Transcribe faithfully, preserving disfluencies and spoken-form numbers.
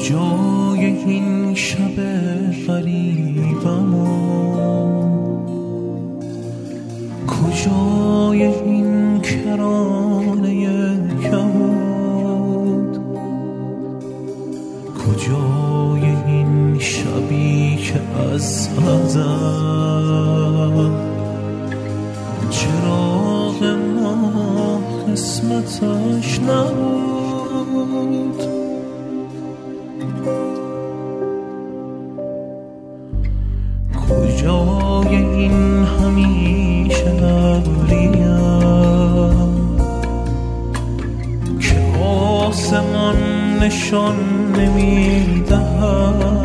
کجای این شب غریبم و کجای این کرانه کبود، کجای این شبی که از ازل چراغ ما قسمتش نبود. کجای این همیشه ابریم که آسمان نشان نمیدهد،